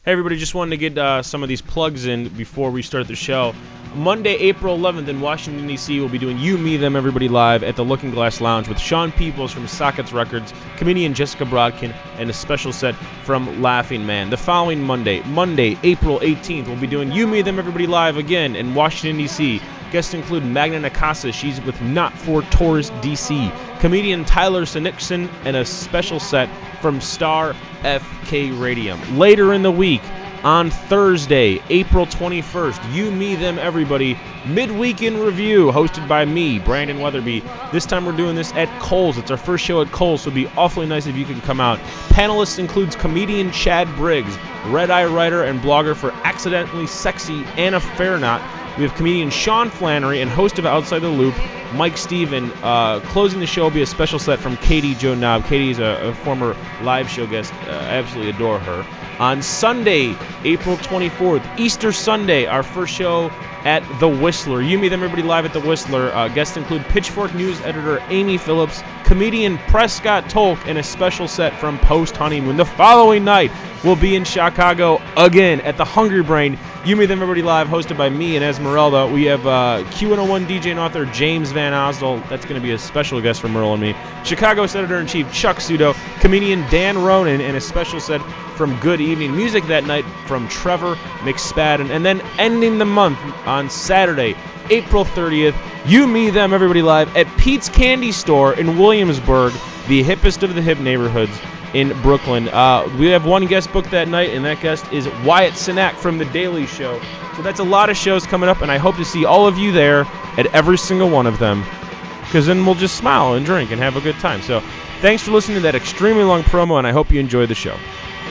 Hey everybody, just wanted to get some of these plugs in before we start the show. Monday, April 11th in Washington, D.C., we'll be doing You, Me, Them, Everybody Live at the Looking Glass Lounge with Sean Peoples from Sockets Records, comedian Jessica Brodkin, and a special set from Laughing Man. The following Monday, April 18th, we'll be doing You, Me, Them, Everybody Live again in Washington, D.C. Guests include Magna Nakasa, she's with Not for Tourist D.C., comedian Tyler Sinikson, and a special set from Star FK Radium. Later in the week, on Thursday, April 21st, You, Me, Them, Everybody, Midweek in Review, hosted by me, Brandon Weatherby. This time we're doing this at Kohl's. It's our first show at Kohl's, so it'd be awfully nice if you could come out. Panelists includes comedian Chad Briggs, Red Eye writer and blogger for Accidentally Sexy, Anna Fairnot. We have comedian Sean Flannery and host of Outside the Loop, Mike Steven. Closing the show will be a special set from Katie Jo Knob. Katie is a former live show guest. I absolutely adore her. On Sunday, April 24th, Easter Sunday, our first show at The Whistler. You, Me, Them, Everybody Live at The Whistler. Guests include Pitchfork News editor Amy Phillips, comedian Prescott Tolk, and a special set from Post Honeymoon. The following night, we'll be in Chicago again at the Hungry Brain. You, Me, Them, Everybody Live, hosted by me and Esmeralda. We have Q101 DJ and author James Van Osdol. That's going to be a special guest for Merle and me. Chicago's editor-in-chief Chuck Sudo, comedian Dan Ronan, and a special set from Good Evening Music that night from Trevor McSpadden. And then ending the month on Saturday, April 30th, You, Me, Them, Everybody Live at Pete's Candy Store in Williamsburg, the hippest of the hip neighborhoods in Brooklyn. We have one guest booked that night, and that guest is Wyatt Cenac from The Daily Show. So that's a lot of shows coming up, and I hope to see all of you there at every single one of them, because then we'll just smile and drink and have a good time. So thanks for listening to that extremely long promo, and I hope you enjoy the show.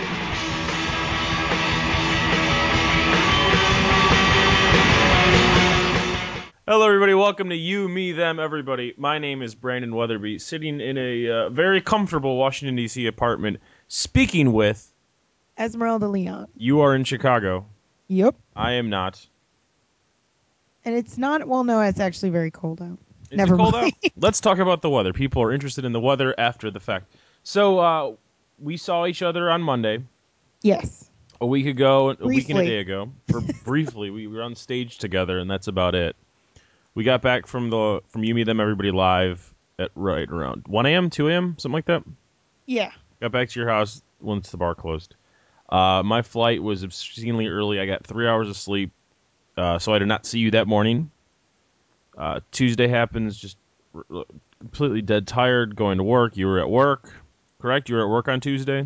Hello, everybody. Welcome to You, Me, Them, Everybody. My name is Brandon Weatherby, sitting in a very comfortable Washington, D.C. apartment, speaking with Esmeralda Leon. You are in Chicago. Yep. I am not. And it's not, well, no, it's actually very cold out. Is Never it cold mind. out? Let's talk about the weather. People are interested in the weather after the fact. So, we saw each other on Monday. Yes. A week ago, Briefly. a week and a day ago. Briefly, we were on stage together, and that's about it. We got back from You, Me, Them, Everybody Live at right around 1 a.m., 2 a.m., something like that. Yeah. Got back to your house once the bar closed. My flight was obscenely early. I got 3 hours of sleep, so I did not see you that morning. Tuesday happens, just completely dead tired, going to work. You were at work, correct? You were at work on Tuesday?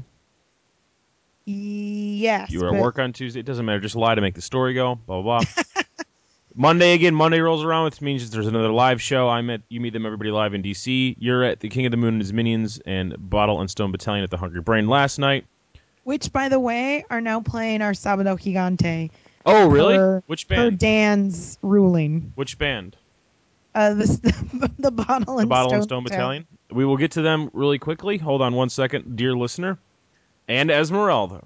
Yes. You were at work on Tuesday? It doesn't matter. Just lie to make the story go, blah, blah, blah. Monday rolls around, which means there's another live show. I'm at You, Me, Them, Everybody Live in D.C. You're at the King of the Moon and his Minions and Bottle and Stone Battalion at the Hungry Brain last night. Which, by the way, are now playing our Sabado Gigante. Oh, really? Which band? Per Dan's ruling. Which band? The Bottle and Stone Battalion. We will get to them really quickly. Hold on one second, dear listener. And Esmeralda.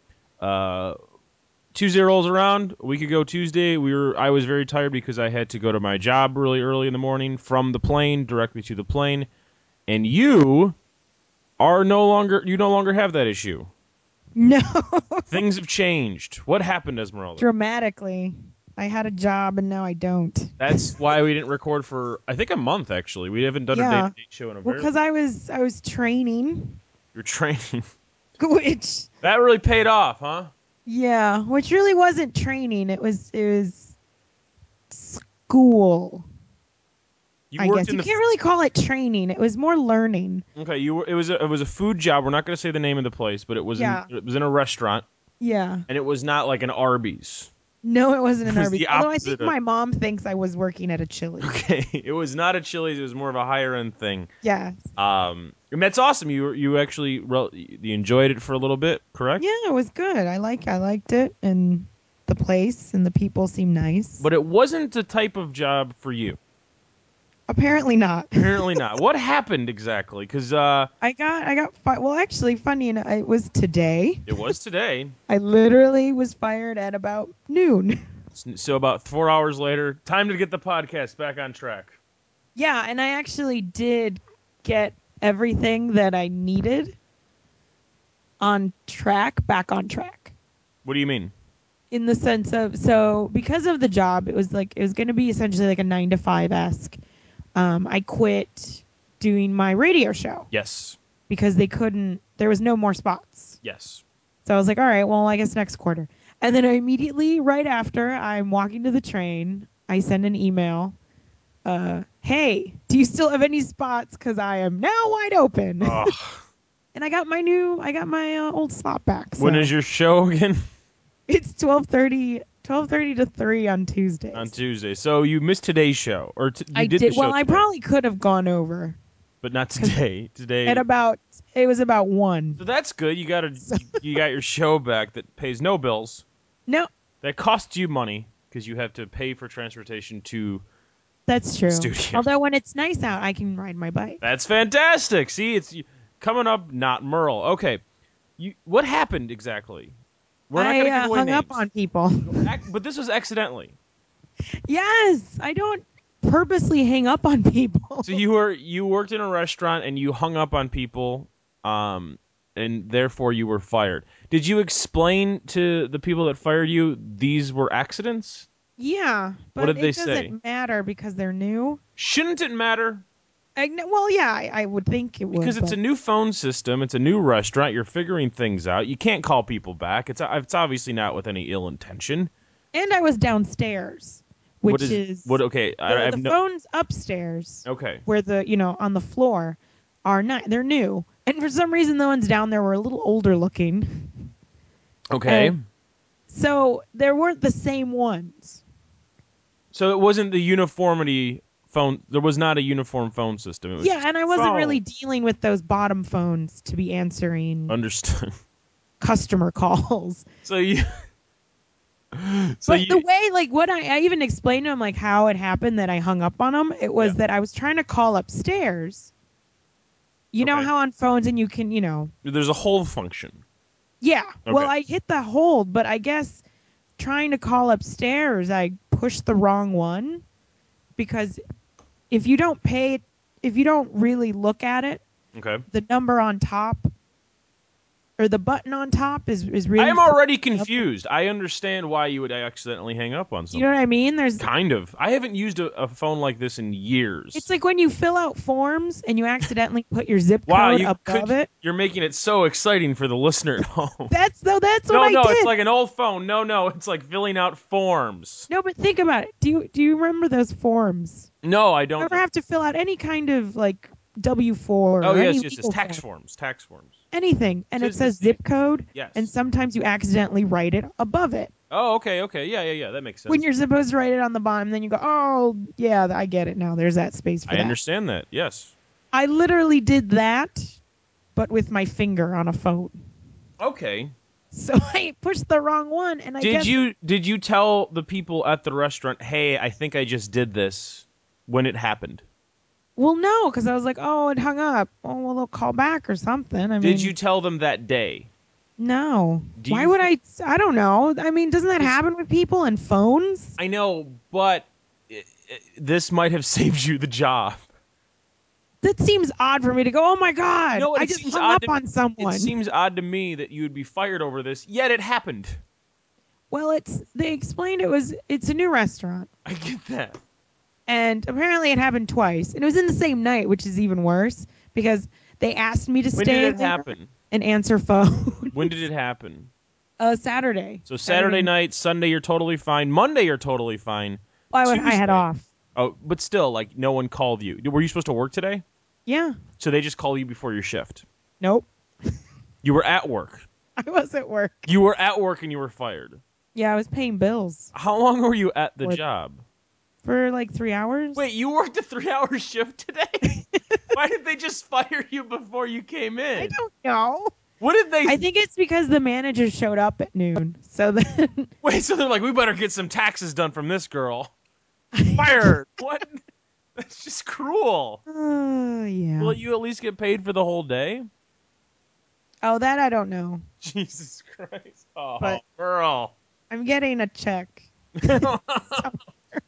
Tuesday rolls around. A week ago Tuesday, I was very tired because I had to go to my job really early in the morning from the plane, directly to the plane. And you no longer have that issue. No. Things have changed. What happened, Esmeralda? Dramatically. I had a job and now I don't. That's why we didn't record for, I think, a month, actually. We haven't done a day-to-day show in a very long time. Because I was training. You're training. Which... That really paid off, huh? Yeah, which really wasn't training. It was school. I guess you can't really call it training. It was more learning. Okay, it was a food job. We're not going to say the name of the place, but it was in a restaurant. Yeah. And it was not like an Arby's. No, it wasn't an It was Arby's. the Although I opposite think of- my mom thinks I was working at a Chili's. Okay, it was not a Chili's. It was more of a higher end thing. Yes. And that's awesome. You actually you enjoyed it for a little bit, correct? Yeah, it was good. I liked it, and the place and the people seemed nice. But it wasn't the type of job for you. Apparently not. Apparently not. What happened exactly? Because I got well, actually, funny enough, it was today. It was today. I literally was fired at about noon. So about 4 hours later, time to get the podcast back on track. Yeah, and I actually did get everything that I needed back on track. What do you mean? In the sense of, because of the job, it was going to be essentially like a 9 to 5-esque. I quit doing my radio show. Yes. Because there was no more spots. Yes. So I was like, all right, well, I guess next quarter. And then I immediately, right after, I'm walking to the train, I send an email. Hey, do you still have any spots? Because I am now wide open. And I got my old slot back. So. When is your show again? It's 12:30 to 3 on Tuesdays. On Tuesday. So you missed today's show, or I did. The show well, today. I probably could have gone over, but not today. Today it was about 1. So that's good. You got your show back that pays no bills. No. That costs you money because you have to pay for transportation to. That's true. Studio. Although when it's nice out, I can ride my bike. That's fantastic. See, it's coming up. Not Merle. Okay. What happened exactly? We're not going to give away hung names. up on people. But this was accidentally. Yes, I don't purposely hang up on people. So you worked in a restaurant and you hung up on people, and therefore you were fired. Did you explain to the people that fired you these were accidents? Yeah, but what did they say? It doesn't matter because they're new. Shouldn't it matter? Well, yeah, I would think it would. Because it's a new phone system. It's a new restaurant. You're figuring things out. You can't call people back. It's obviously not with any ill intention. And I was downstairs, which is okay. The phones upstairs. Okay. Where on the floor are not. They're new, and for some reason the ones down there were a little older looking. Okay. So there weren't the same ones. So it wasn't the uniformity phone. There was not a uniform phone system. It was and I wasn't really dealing with those bottom phones to be answering. Understood. Customer calls. So you. The way, what I even explained to him, how it happened that I hung up on him. It was that I was trying to call upstairs. You know how on phones and you can, There's a hold function. Yeah. Okay. Well, I hit the hold, but I guess trying to call upstairs, I pushed the wrong one because if you don't really look at it, the number on top or the button on top is really. I'm already confused. I understand why you would accidentally hang up on something. You know what I mean? Kind of. I haven't used a phone like this in years. It's like when you fill out forms and you accidentally put your zip code above it. You're making it so exciting for the listener at home. That's what I did. No, it's like an old phone. No, it's like filling out forms. No, but think about it. Do you remember those forms? No, I don't. You ever have to fill out any kind of W-4? Oh, yes. Tax forms. Anything. And it says zip code. Yes. And sometimes you accidentally write it above it. Oh, okay. Yeah. That makes sense. When you're supposed to write it on the bottom, then you go, oh, yeah, I get it now. There's that space for that. I understand that, yes. I literally did that, but with my finger on a phone. Okay. So I pushed the wrong one, and Did you tell the people at the restaurant, hey, I think I just did this when it happened? Well, no, because I was like, oh, it hung up. Oh, well, they'll call back or something. Did you tell them that day? No. Why would I? I don't know. I mean, doesn't that happen with people and phones? I know, but this might have saved you the job. That seems odd for me to go, oh, my God, I just hung up on someone. It seems odd to me that you would be fired over this, yet it happened. Well, they explained it's a new restaurant. I get that. And apparently it happened twice. And it was in the same night, which is even worse, because they asked me to stay there and answer phone. When did it happen? Saturday. So Saturday night, Sunday you're totally fine. Monday you're totally fine. Well, I had off. Oh, but still, no one called you. Were you supposed to work today? Yeah. So they just call you before your shift? Nope. You were at work. I was at work. You were at work and you were fired. Yeah, I was paying bills. How long were you at the job? For 3 hours. Wait, you worked a 3-hour shift today? Why did they just fire you before you came in? I don't know. What did they... I think it's because the manager showed up at noon. So then... Wait, so they're like, we better get some taxes done from this girl. Fired. What? That's just cruel. Yeah. Will you at least get paid for the whole day? Oh, that I don't know. Jesus Christ. Oh, but girl. I'm getting a check.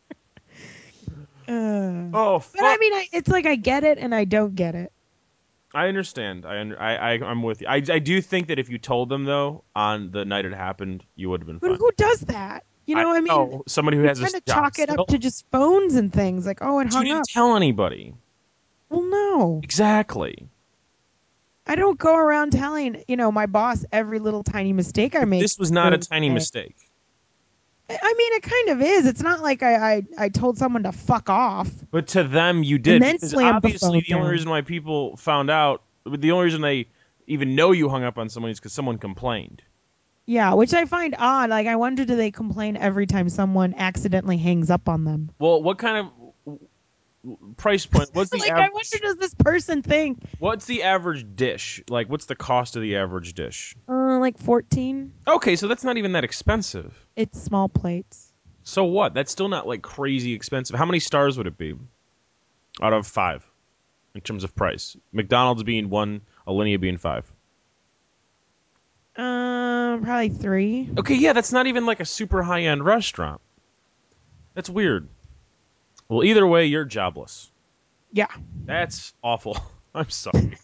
Oh, fuck. But I mean, it's like I get it and I don't get it. I understand. I'm with you. I do think that if you told them though on the night it happened, you would have been But fine. who does that? I I mean, know somebody who we has a kind of job chalk it up still. to just phones and things. Like, oh, it But you hung didn't up. tell anybody. Well, no. Exactly. I don't go around telling, my boss every little tiny mistake I But make this was not a during the tiny day. mistake. I mean, it kind of is. It's not like I told someone to fuck off But to them, you and did then because slammed the obviously phone the only down. reason why people found out, the only reason they even know you hung up on somebody is because someone complained. Yeah, which I find odd. Like, I wonder, do they complain every time someone accidentally hangs up on them? Well, what kind of price point? What's the Like, I wonder, average? does this person think, What's the average dish? Like, what's the cost of the average dish? like 14? Okay, so that's not even that expensive. It's small plates. So what? That's still not like crazy expensive. How many stars would it be out of 5 in terms of price? McDonald's being 1, Alinea being 5. Probably 3. Okay, yeah, that's not even like a super high end restaurant. That's weird. Well, either way, you're jobless. Yeah. That's awful. I'm sorry.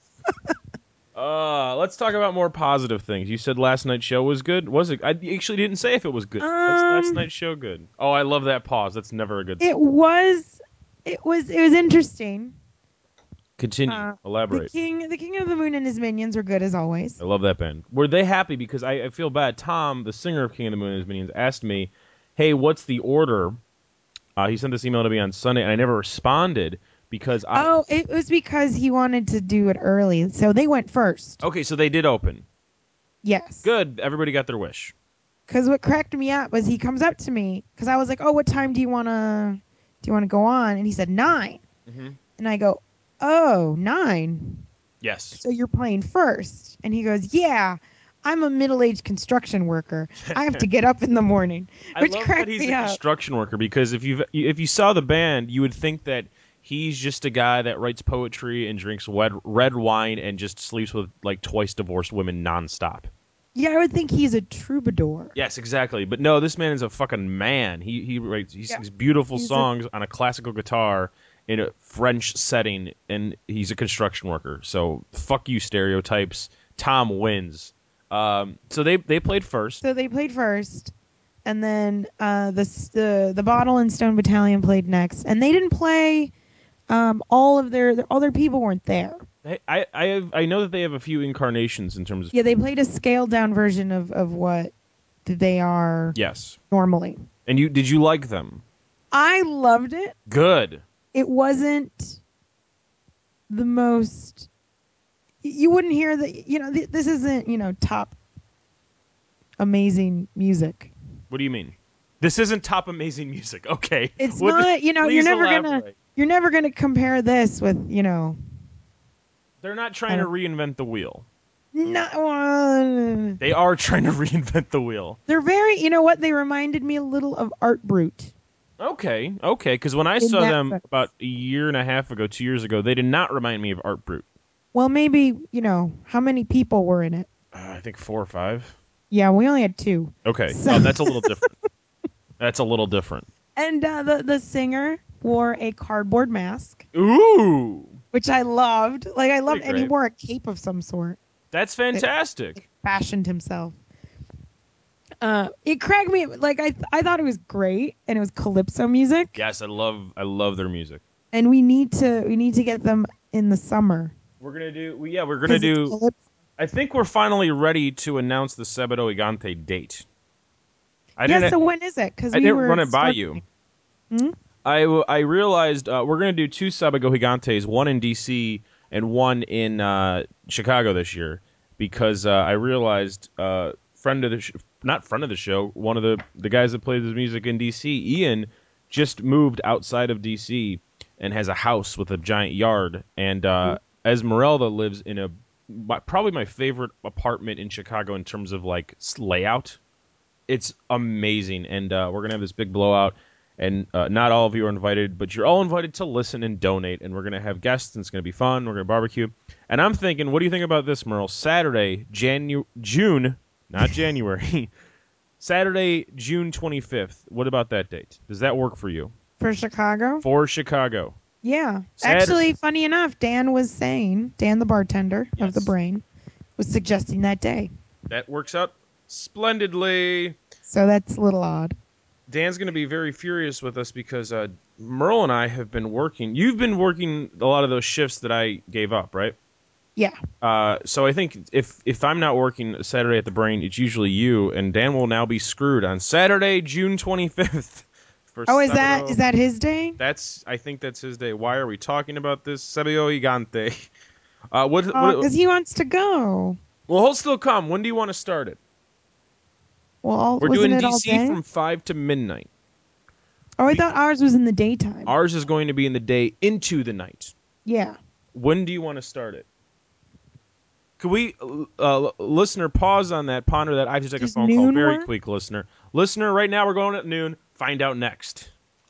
Let's talk about more positive things. You said last night's show was good. Was it? I actually didn't say if it was good. Was last Um, night's show good? Oh, I love that pause. That's never a good sign. it was, it was interesting. Continue. The Elaborate. King of the Moon and his minions were good as always. I love that band. Were they happy? Because I feel bad. Tom, the singer of King of the Moon and his Minions, asked me, "Hey, what's the order?" He sent this email to me on Sunday, and I never responded because I. Oh, it was because he wanted to do it early, so they went first. Okay, so they did open. Yes. Good. Everybody got their wish. Because what cracked me up was he comes up to me because I was like, "Oh, what time do you wanna go on?" And he said 9, Mm-hmm. and I go, "Oh, 9. Yes. So you're playing first?" And he goes, "Yeah, I'm a middle-aged construction worker. I have to get up in the morning," I which love that cracked he's me a up. construction worker because if you saw the band, you would think that he's just a guy that writes poetry and drinks red wine and just sleeps with like twice divorced women nonstop. Yeah, I would think he's a troubadour. Yes, exactly. But no, this man is a fucking man. He Yeah, sings beautiful he's a songs on a classical guitar in a French setting, and he's a construction worker. So fuck you, stereotypes. Tom wins. So they played first. So they played first, and then the Bottle and Stone Battalion played next, and they didn't play. All their people weren't there. I know that they have a few incarnations in terms of Yeah, they played a scaled down version of what they are yes. normally. And did you like them? I loved it. Good. It wasn't the most. You wouldn't hear the. This isn't top amazing music. What do you mean? This isn't top amazing music. Okay. It's What? not. You're Please never gonna. elaborate. You're never gonna compare this with. They're not I trying to don't. reinvent the wheel. Not one. They are trying to reinvent the wheel. They're very. You know what? They reminded me a little of Art Brut Okay. Because when I in saw that them about sense. a year and a half ago, 2 years ago, they did not remind me of Art Brute. Well, maybe how many people were in it? I think 4 or 5. Yeah, we only had 2. Okay. So Oh, that's a little different. That's a little different. and the singer wore a cardboard mask, Ooh, which I loved. Like I pretty loved, and he great. wore a cape of some sort That's that fantastic. fashioned himself. It cracked me like I thought it was great, and it was calypso music, Yes, I love their music. and we need to get them in the summer We're gonna do. We're gonna because it's do. calypso. I think we're finally ready to announce the Sábado Gigante date. I Yeah. didn't. So when is it? Because I we didn't run were it by struggling. you. Hmm? I realized we're gonna do 2 Sábado Gigantes, one in DC and one in Chicago this year, because I realized not friend of the show, one of the guys that plays his music in DC, Ian, just moved outside of DC and has a house with a giant yard, and Esmeralda lives in probably my favorite apartment in Chicago in terms of like layout. It's amazing, and we're gonna have this big blowout. And not all of you are invited, but you're all invited to listen and donate. And we're gonna have guests, and it's gonna be fun. We're gonna barbecue. And I'm thinking, what do you think about this, Merle? Saturday, June, not January. Saturday, June 25th. What about that date? Does that work for you? For Chicago? For Chicago. Yeah. Actually, funny enough, Dan the bartender of the Brain, was suggesting that day. That works out splendidly. So that's a little odd. Dan's going to be very furious with us because Merle and I have been working. You've been working a lot of those shifts that I gave up, right? Yeah. So I think if I'm not working Saturday at the Brain, it's usually you, and Dan will now be screwed on Saturday, June 25th. Is that his day? I think that's his day. Why are we talking about this? Sabio Gigante. Because he wants to go. Well, he'll still come. When do you want to start it? Well, we're doing DC all day? from 5 to midnight. Oh, I thought ours was in the daytime. Ours is going to be in the day into the night. Yeah. When do you want to start it? Could we, listener, pause on that, ponder that? I have to take a phone call very quick, listener. Listener, right now we're going at noon. Find out next.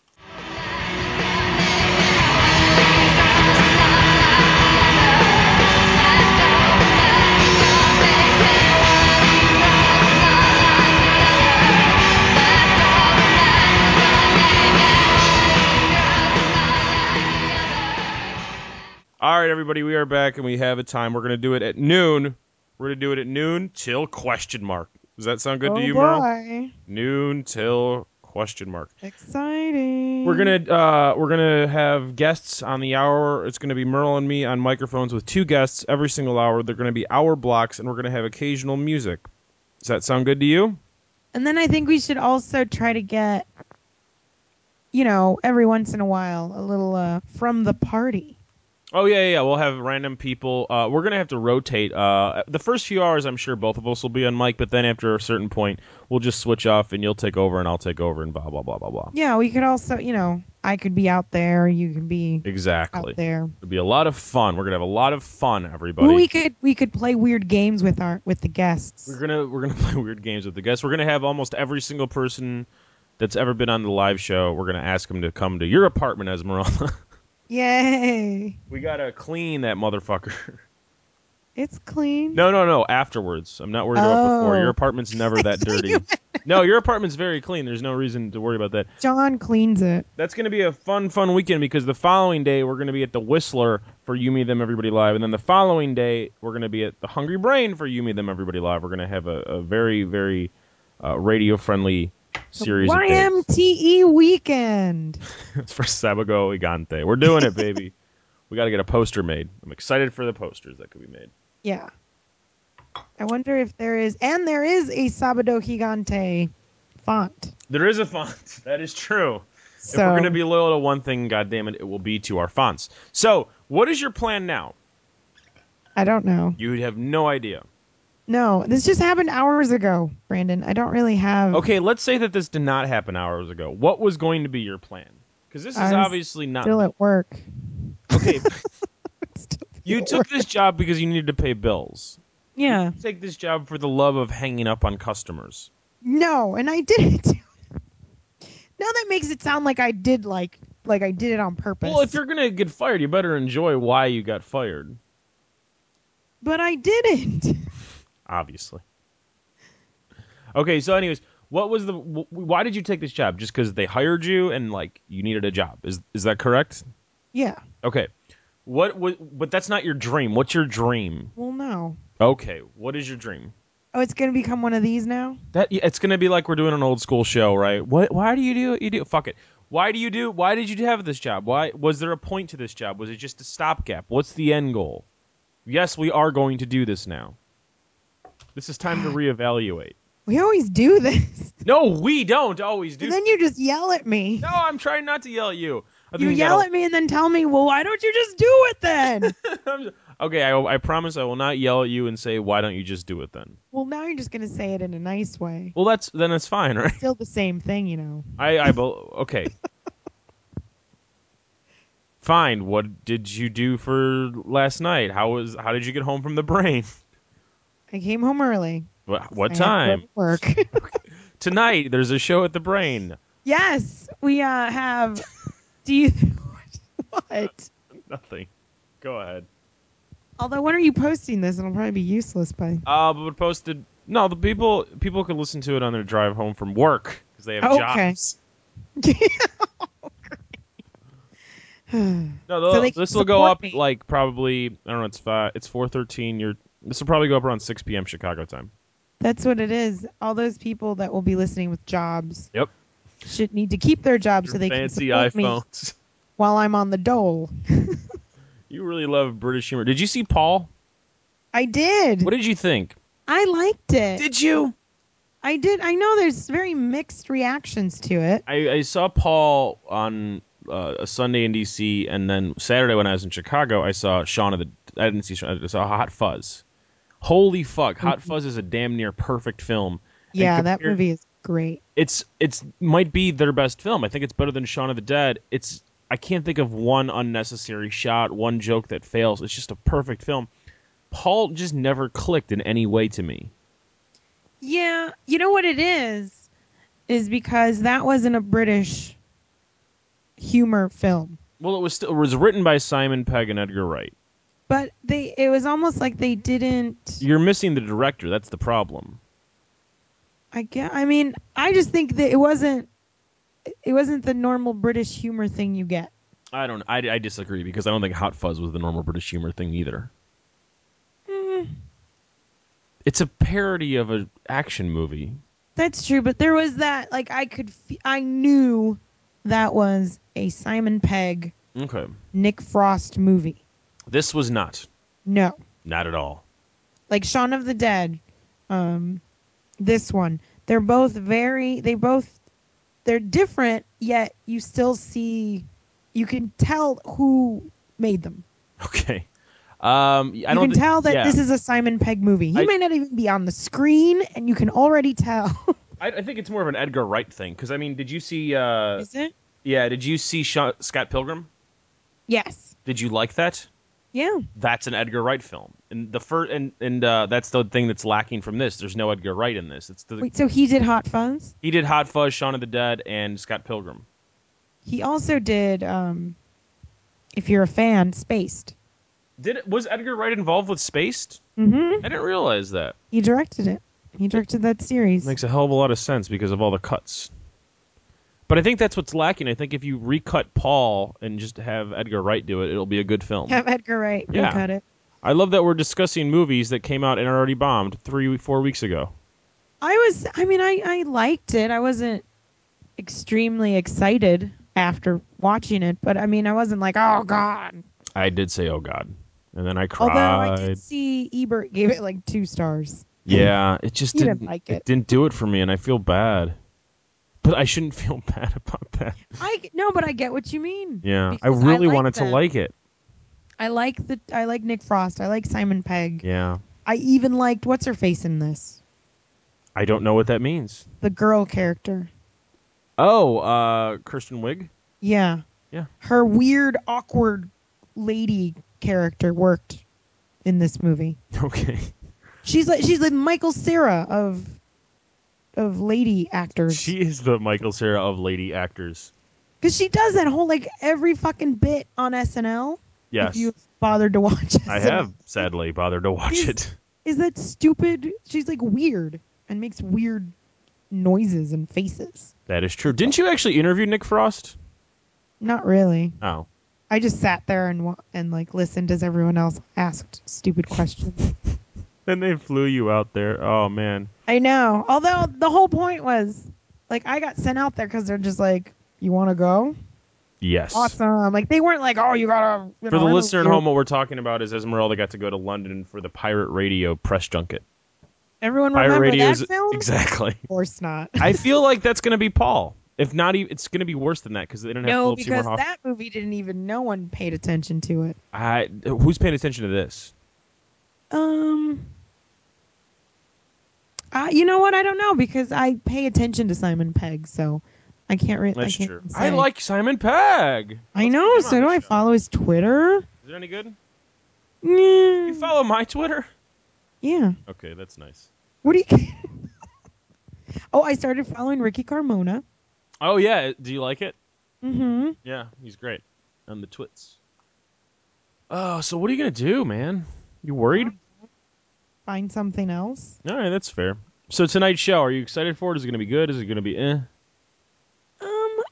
All right, everybody, we are back, and we have a time. We're going to do it at noon. We're going to do it at noon till question mark. Does that sound good to you, Merle? Noon till question mark. Exciting. We're gonna have guests on the hour. It's gonna be Merle and me on microphones with 2 guests every single hour. They're gonna be hour blocks, and we're gonna have occasional music. Does that sound good to you? And then I think we should also try to get, every once in a while, a little from the party. Oh, yeah. We'll have random people. We're going to have to rotate. The first few hours, I'm sure both of us will be on mic, but then after a certain point, we'll just switch off, and you'll take over, and I'll take over, and blah, blah, blah, blah, blah. Yeah, we could also, I could be out there, you can be out there. It'll be a lot of fun. We're going to have a lot of fun, everybody. Well, we could play weird games with the guests. We're gonna play weird games with the guests. We're going to have almost every single person that's ever been on the live show. We're going to ask them to come to your apartment, Esmeralda. Yay! We gotta clean that motherfucker. It's clean. No. Afterwards, I'm not worried about before. Your apartment's never that dirty. No, your apartment's very clean. There's no reason to worry about that. John cleans it. That's gonna be a fun weekend because the following day we're gonna be at the Whistler for You Me Them Everybody Live, and then the following day we're gonna be at the Hungry Brain for You Me Them Everybody Live. We're gonna have a very very radio friendly series of days. YMTE weekend. It's for Sabago Gigante. We're doing it, baby. We got to get a poster made. I'm excited for the posters that could be made. Yeah. I wonder if there is a Sabado Gigante font. There is a font. That is true. So, if we're going to be loyal to one thing, goddammit, it will be to our fonts. So, what is your plan now? I don't know. You have no idea. No, this just happened hours ago, Brandon. I don't really have... Okay, let's say that this did not happen hours ago. What was going to be your plan? Because this is obviously not... still at work. Okay. You took this job because you needed to pay bills. Yeah. You didn't take this job for the love of hanging up on customers. No, and I didn't. Now that makes it sound like I did like I did it on purpose. Well, if you're going to get fired, you better enjoy why you got fired. But I didn't. Obviously. Okay, so anyways, why did you take this job? Just because they hired you and you needed a job? Is that correct? Yeah. Okay. But that's not your dream. What's your dream? Well, no. Okay, what is your dream? Oh, it's gonna become one of these now? It's gonna be like we're doing an old school show, right? Why do you do what you do? Fuck it. Why did you have this job? Why was there a point to this job? Was it just a stopgap? What's the end goal? Yes, we are going to do this now. This is time to reevaluate. We always do this. No, we don't always do. And then you just yell at me. No, I'm trying not to yell at you. You yell at me and then tell me, well, why don't you just do it then? Okay, I promise I will not yell at you and say, why don't you just do it then? Well, now you're just going to say it in a nice way. Well, then it's fine, right? It's still the same thing, you know. Okay. Fine. What did you do for last night? How did you get home from the Brain? I came home early. What time? Work. Tonight, there's a show at the Brain. Yes, we have. Do you? What? Nothing. Go ahead. Although, when are you posting this? It'll probably be useless by. But posted. No, the people could listen to it on their drive home from work because they have jobs. Okay. So they can this will go support up me. like probably, I don't know, it's 4:13. This will probably go up around 6 p.m. Chicago time. That's what it is. All those people that will be listening with jobs Yep. should need to keep their jobs Your so they can fancy support me iPhones. while I'm on the dole. You really love British humor. Did you see Paul? I did. What did you think? I liked it. Did you? I did. I know there's very mixed reactions to it. I saw Paul on a Sunday in DC, and then Saturday when I was in Chicago, I saw Shaun of the. I didn't see Shaun. I saw Hot Fuzz. Holy fuck! Hot Fuzz is a damn near perfect film. And Yeah, that movie is great. It's might be their best film. I think it's better than Shaun of the Dead. I can't think of one unnecessary shot, one joke that fails. It's just a perfect film. Paul just never clicked in any way to me. Yeah, you know what it is because that wasn't a British humor film. Well, it was written by Simon Pegg and Edgar Wright. But it was almost like they didn't. You're missing the director. That's the problem. I mean, I just think that it wasn't the normal British humor thing you get. I don't. I disagree because I don't think Hot Fuzz was the normal British humor thing either. Mm, It's a parody of an action movie. that's true, but there was that like I knew that was a Simon Pegg, Okay. Nick Frost movie. This was not. No, Not at all. like Shaun of the Dead, this one. They're both they're different, yet you can tell who made them. Okay. You can tell that Yeah. this is a Simon Pegg movie. He I, may not even be on the screen, and you can already tell. I think it's more of an Edgar Wright thing because I mean, did you see? Is it? Yeah. Did you see Scott Pilgrim? Yes. Did you like that? Yeah. That's an Edgar Wright film, and the first and that's the thing that's lacking from this. There's no Edgar Wright in this. Wait, so he did Hot Fuzz? He did Hot Fuzz, Shaun of the Dead, and Scott Pilgrim. He also did, if you're a fan, Spaced. Was Edgar Wright involved with Spaced? Mm-hmm. I didn't realize that. He directed it. He directed that series. Makes a hell of a lot of sense because of all the cuts. But I think that's what's lacking. I think if you recut Paul and just have Edgar Wright do it, it'll be a good film. Have Edgar Wright recut it. I love that we're discussing movies that came out and are already bombed 3-4 weeks ago. I liked it. I wasn't extremely excited after watching it, but I mean, I wasn't like, oh, God. I did say, oh, God. And then I Although I did cried. see Ebert gave it like 2 stars. Yeah, it just He didn't like it. It didn't do it for me, and I feel bad. But I shouldn't feel bad about that. No, but I get what you mean. Yeah, I really wanted to like it. I like Nick Frost. I like Simon Pegg. Yeah. I even liked what's her face in this. I don't know what that means. The girl character. Oh, Kristen Wiig? Yeah. Yeah. Her weird, awkward lady character worked in this movie. Okay. She's like Michael Cera of lady actors. She is the Michael Cera of lady actors. Because she does that whole like every fucking bit on SNL. Yes. If you've bothered to watch SNL. I have sadly bothered to watch it. Is that stupid? She's like weird and makes weird noises and faces. That is true. Didn't you actually interview Nick Frost? Not really. Oh. I just sat there and like listened as everyone else asked stupid questions. Then they flew you out there. Oh man. I know. Although the whole point was like I got sent out there because they're just like, you want to go? Yes. Awesome. Like they weren't like, oh, you gotta. For the listener at home, what we're talking about is Esmeralda got to go to London for the Pirate Radio press junket. Everyone Pirate remember Radio's, that film? Exactly. Of course not. I feel like that's going to be Paul. If not, it's going to be worse than that because they don't have Philip Seymour Hoffman. No, because that movie didn't even. No one paid attention to it. Who's paying attention to this? You know what? I don't know because I pay attention to Simon Pegg, so I can't really. That's true. Say. I like Simon Pegg. I know. So do I follow his Twitter? Is it any good? Yeah. You follow my Twitter? Yeah. Okay, that's nice. What do you? Oh, I started following Ricky Carmona. Oh yeah, do you like it? Mm-hmm. Yeah, he's great on the twits. Oh, so what are you gonna do, man? You worried? Find something else. All right, that's fair. So tonight's show, are you excited for it? Is it gonna be good? Is it gonna be eh?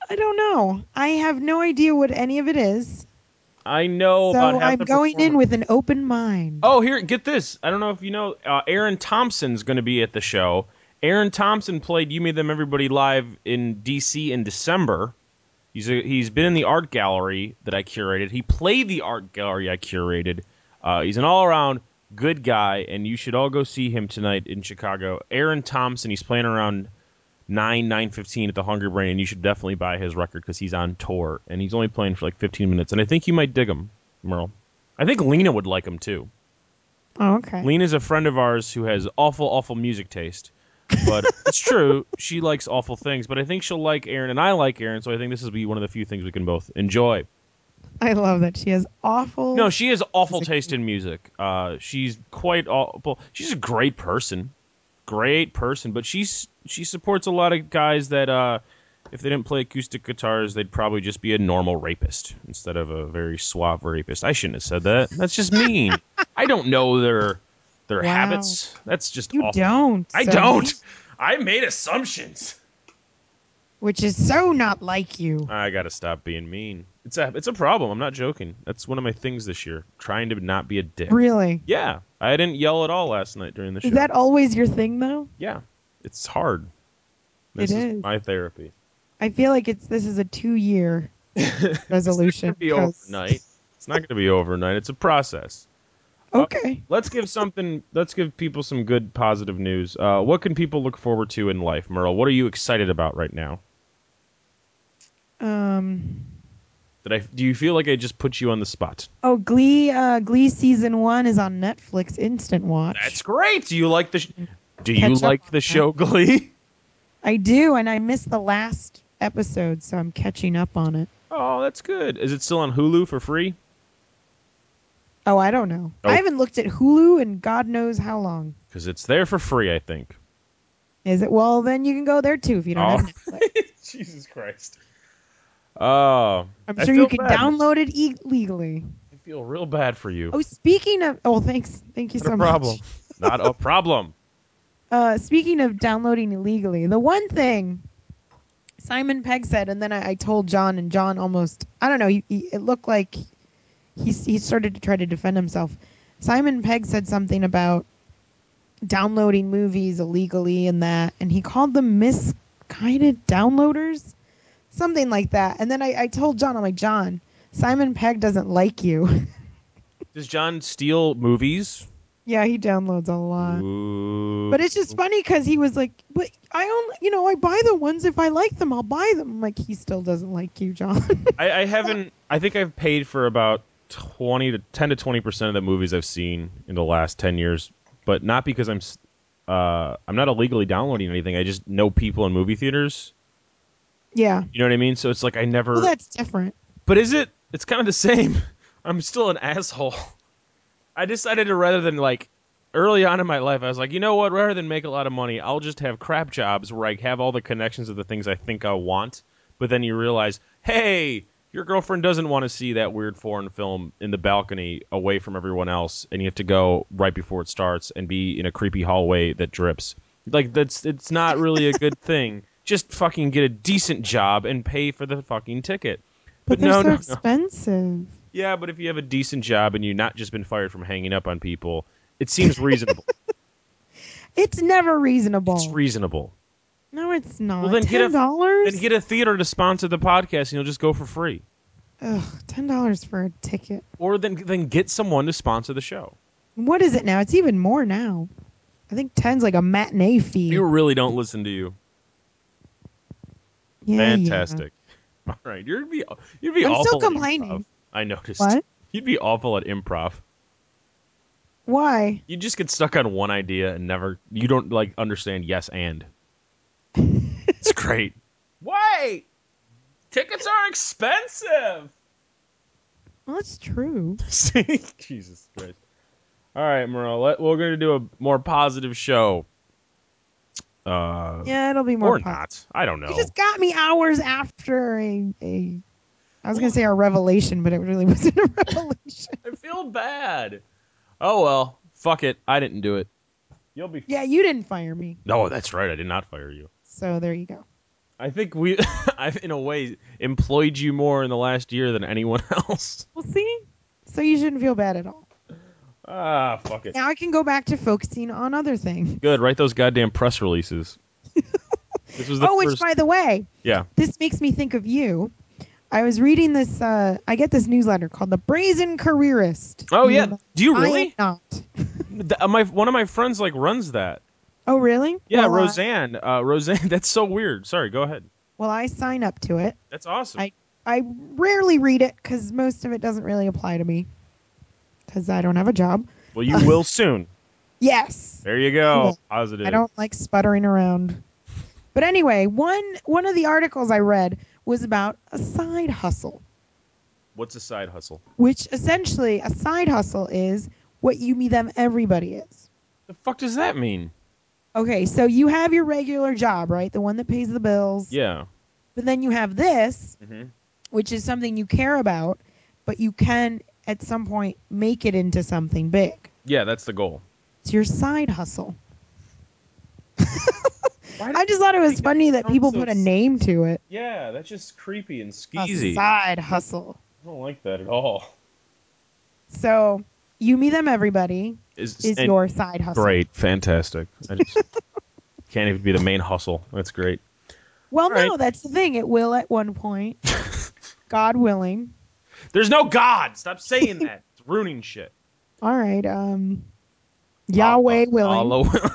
I don't know. I have no idea what any of it is. I know about So half I'm the going in performers. with an open mind. Oh, here, get this. I don't know if you know. Aaron Thompson's going to be at the show. Aaron Thompson played You Made Them Everybody live in D.C. in December. He's been in the art gallery that I curated. He played the art gallery I curated. He's an all-around good guy, and you should all go see him tonight in Chicago. Aaron Thompson, he's playing around 9:15 at the Hungry Brain, and you should definitely buy his record because he's on tour, and he's only playing for like 15 minutes, and I think you might dig him, Merle. I think Lena would like him, too. Oh, okay. Lena's a friend of ours who has awful, awful music taste. But it's true. She likes awful things. But I think she'll like Aaron, and I like Aaron, so I think this will be one of the few things we can both enjoy. I love that she has awful. No, she has awful taste in music. She's quite awful. She's a great person. Great person. But she supports a lot of guys that if they didn't play acoustic guitars, they'd probably just be a normal rapist instead of a very suave rapist. I shouldn't have said that. That's just mean. I don't know their Wow. habits. That's just You awful. don't. I don't. I made assumptions. Which is so not like you. I gotta stop being mean. It's a problem. I'm not joking. That's one of my things this year. Trying to not be a dick. Really? Yeah. I didn't yell at all last night during the show. Is that always your thing, though? Yeah. It's hard. This It is is. my therapy. I feel like this is a 2-year resolution. It's not gonna be overnight. It's not gonna be overnight. It's a process. Okay. Let's give people some good positive news. What can people look forward to in life, Merle? What are you excited about right now? Do you feel like I just put you on the spot? Oh, Glee season 1 is on Netflix Instant Watch. That's great. Do you like the show Glee? I do, and I missed the last episode, so I'm catching up on it. Oh, that's good. Is it still on Hulu for free? Oh, I don't know. Oh. I haven't looked at Hulu in God knows how long. Because it's there for free, I think. Is it? Well, then you can go there too if you don't have Netflix. Jesus Christ. Oh, I'm sure you can download it legally. I feel real bad for you. Oh, speaking of... Oh, thanks. Thank you so much. Not a problem. Speaking of downloading illegally, the one thing Simon Pegg said, and then I told John, and John almost... I don't know. It looked like he started to try to defend himself. Simon Pegg said something about downloading movies illegally and that, and he called them misguided downloaders, something like that. And then I told John, I'm like, John, Simon Pegg doesn't like you. Does John steal movies? Yeah, he downloads a lot. Ooh. But it's just funny because he was like, but I only, I buy the ones if I like them, I'll buy them. I'm like, he still doesn't like you, John. I haven't. I think I've paid for about 10 to 20% of the movies I've seen in the last 10 years, but not because I'm not illegally downloading anything. I just know people in movie theaters. Yeah. You know what I mean? So it's like I never. Well, that's different. But is it? It's kind of the same. I'm still an asshole. I decided to, rather than early on in my life, I was like, you know what? Rather than make a lot of money, I'll just have crap jobs where I have all the connections of the things I think I want. But then you realize, hey, your girlfriend doesn't want to see that weird foreign film in the balcony away from everyone else, and you have to go right before it starts and be in a creepy hallway that drips. It's not really a good thing. Just fucking get a decent job and pay for the fucking ticket. But they're so expensive. Yeah, but if you have a decent job and you've not just been fired from hanging up on people, it seems reasonable. It's never reasonable. It's reasonable. No, it's not. Well, then $10? Then get a theater to sponsor the podcast, and you'll just go for free. Ugh, $10 for a ticket. Or then get someone to sponsor the show. What is it now? It's even more now. I think 10's like a matinee fee. You really don't listen to you. Yeah, fantastic. Yeah. All right, you'd be I'm awful. Still complaining. I noticed. What? You'd be awful at improv. Why? You just get stuck on one idea and you don't understand yes and. It's great. Wait! Tickets are expensive! Well, that's true. Jesus Christ. All right, Merle, we're going to do a more positive show. Yeah, it'll be more positive. Not. I don't know. You just got me hours after I was going to say a revelation, but it really wasn't a revelation. I feel bad. Oh, well. Fuck it. I didn't do it. You'll be... Yeah, you didn't fire me. No, that's right. I did not fire you. So there you go. I think I've in a way employed you more in the last year than anyone else. Well, see? So you shouldn't feel bad at all. Ah, fuck it. Now I can go back to focusing on other things. Good. Write those goddamn press releases. This was the Oh, which, first. by the way, Yeah. this makes me think of you. I was reading this. I get this newsletter called The Brazen Careerist. Oh yeah. Do you I am really? not. One of my friends runs that. Oh, really? Yeah, Well, Roseanne. Roseanne. That's so weird. Sorry. Go ahead. well, I sign up to it. That's awesome. I rarely read it because most of it doesn't really apply to me because I don't have a job. Well, you will soon. Yes. There you go. Cool. Positive. I don't like sputtering around. But anyway, one of the articles I read was about a side hustle, What's a side hustle? which essentially a side hustle is what you me them everybody is. The fuck does that mean? Okay, so you have your regular job, right? The one that pays the bills. Yeah. But then you have this, Mm-hmm. which is something you care about, but you can at some point make it into something big. Yeah, that's the goal. It's your side hustle. Why I just thought it was funny that people so put a name to it. Yeah, that's just creepy and A skeezy. side hustle. I don't like that at all. So you, me, them, everybody is And your side hustle. great, fantastic. I just can't even be the main hustle. That's great. Well, All right. no, that's the thing. It will at one point, God willing. There's no God. Stop saying that. It's ruining shit. All right. Yahweh willing. Allah willing.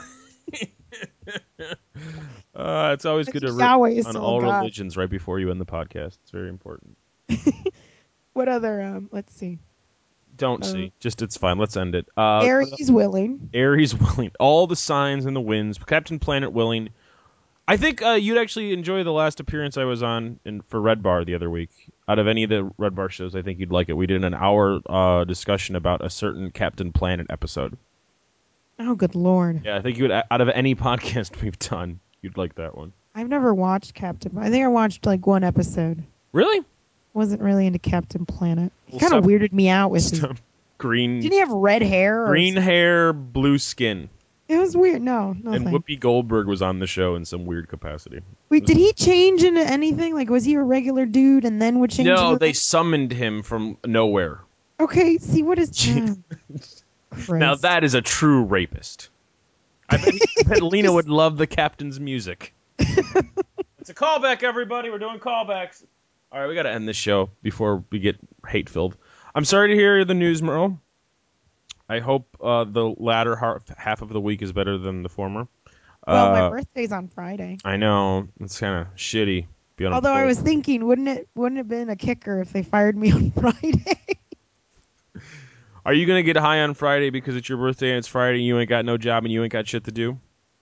It's always good to Yahweh is on still all God. religions right before you end the podcast. It's very important. What other? Let's see. Don't see. Just it's fine. Let's end it. Aries willing. Aries willing. All the signs and the winds. Captain Planet willing. I think you'd actually enjoy the last appearance I was on for Red Bar the other week. Out of any of the Red Bar shows, I think you'd like it. We did an hour discussion about a certain Captain Planet episode. Oh, good Lord. Yeah, I think you would. Out of any podcast we've done, you'd like that one. I've never watched Captain. I think I watched like one episode. Really? Wasn't really into Captain Planet. He Well, kind of weirded me out with his green. Didn't he have red hair? Green hair, blue skin. It was weird. No And thanks. Whoopi Goldberg was on the show in some weird capacity. Wait, did he change into anything? Like, was he a regular dude and then would change? No, into they summoned him from nowhere. Okay, see, what is that? Now that is a true rapist. I bet Lena would love the captain's music. It's a callback, everybody. We're doing callbacks. All right, we got to end this show before we get hate-filled. I'm sorry to hear the news, Merle. I hope the latter half of the week is better than the former. Well, my birthday's on Friday. I know. It's kind of shitty. Although I was thinking, wouldn't it have been a kicker if they fired me on Friday? Are you going to get high on Friday because it's your birthday and it's Friday and you ain't got no job and you ain't got shit to do?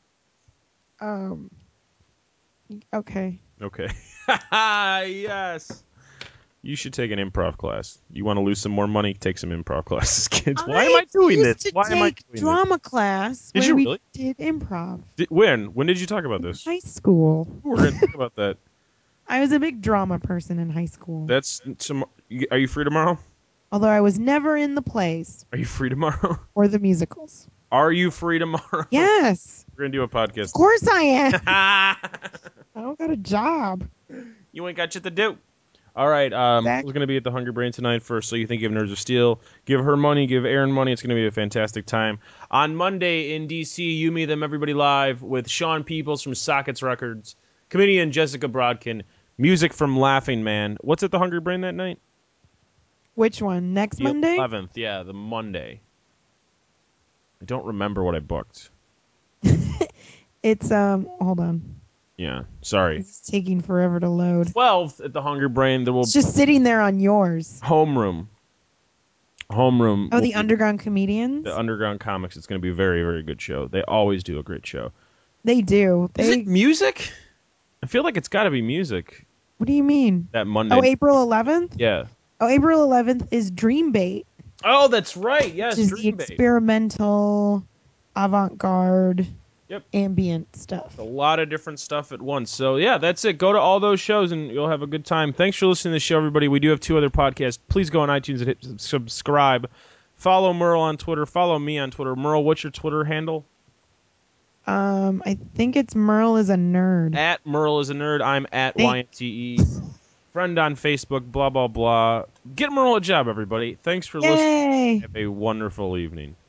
Okay. Okay. Yes. You should take an improv class. You want to lose some more money? Take some improv classes, kids. Why am I doing this? Why am I doing drama class Did where you we really? did improv. When? When did you talk about this? High school. We're going to talk about that. I was a big drama person in high school. Are you free tomorrow? Although I was never in the plays. Are you free tomorrow? Or the musicals. Are you free tomorrow? Yes. We're going to do a podcast. Of course I am. I don't got a job. You ain't got shit to do. All right, we're going to be at the Hungry Brain tonight for So You Think You Have Nerves of Steel. Give her money, give Aaron money. It's going to be a fantastic time. On Monday in D.C., You, Me, Them, Everybody Live with Sean Peoples from Sockets Records, comedian Jessica Brodkin, music from Laughing Man. What's at the Hungry Brain that night? Which one? Next Monday? 11th, yeah, the Monday. I don't remember what I booked. It's, hold on. Yeah, sorry. It's taking forever to load. 12th at the Hungry Brain. There will It's just sitting there on yours. Homeroom. Oh, the Underground Comedians? The Underground Comics. It's going to be a very, very good show. They always do a great show. They do. Is it music? I feel like it's got to be music. What do you mean? That Monday. Oh, April 11th? Yeah. Oh, April 11th is Dream Bait. Oh, that's right. Yes, which is the experimental, avant-garde, ambient stuff. A lot of different stuff at once. So, yeah, that's it. Go to all those shows, and you'll have a good time. Thanks for listening to the show, everybody. We do have 2 other podcasts. Please go on iTunes and hit subscribe. Follow Merle on Twitter. Follow me on Twitter. Merle, what's your Twitter handle? I think it's Merle is a nerd. At Merle is a nerd. I'm at Thank- YNTE. Friend on Facebook, blah, blah, blah. Get Merle a job, everybody. Thanks for listening. Yay! Have a wonderful evening.